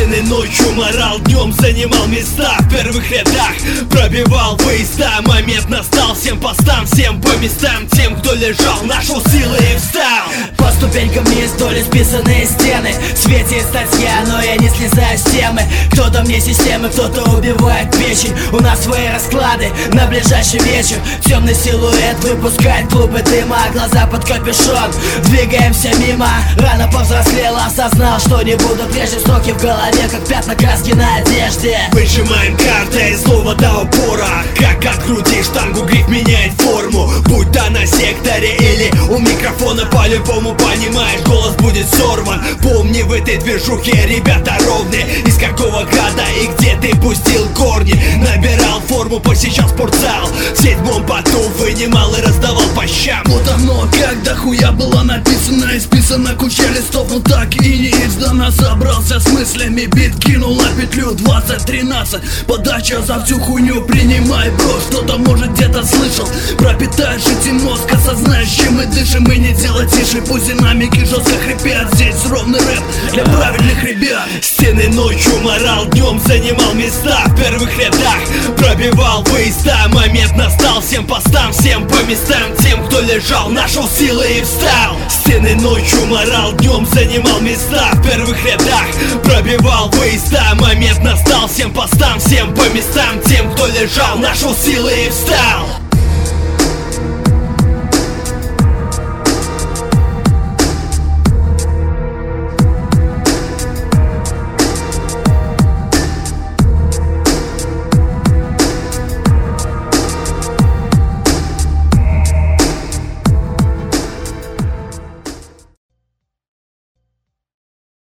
Стены ночью морал, днем занимал места в первых рядах, пробивал выезда. Момент настал, всем постам, всем по местам. Тем, кто лежал, нашел силы и встал. По ступенькам вниз вдоль списанные стены. Светит статья, но я не слезаю с темы. Кто-то мне системы, кто-то убивает печень. У нас свои расклады на ближайший вечер. Темный силуэт выпускает клубы дыма, глаза под капюшон. Двигаемся мимо, рано повзрослел, осознал, что не буду прежде. Строки в голове, как пятна краски на одежде. Выжимаем карты из слова до упора. Как открутишь штангу, гриф меняет форму. Будь то на секторе или у микрофона, по-любому понимаешь, голос будет сорван. Помни, в этой движухе ребята ровные. Из какого града и где ты пустил корни. Набирал форму, посещал спортзал. В 7-м поту вынимал и раздавал по щам. Вот оно, как дохуя было написано, исписано куча листов, но так и не издано. Собрался с мыслями, бит кинул на петлю 2013. Подача за всю хуйню, принимай брошь. Кто-то может где-то слышал, пропитаешь этим мозг, осознаешь, чем мы дышим. И не делать тише, пусть динамики жестко хрипят. Здесь ровный рэп для правильных ребят. Стены ночью морал, днем занимал места в первых рядах, пробивал выезда. Момент настал, всем постам, всем по местам. Тем, кто лежал, нашел силы и встал. Стены ночью морал, днем занимал места в первых рядах, пробивал выезда. Момент настал, всем постам, всем по местам. Тем, кто лежал, нашел силы и встал.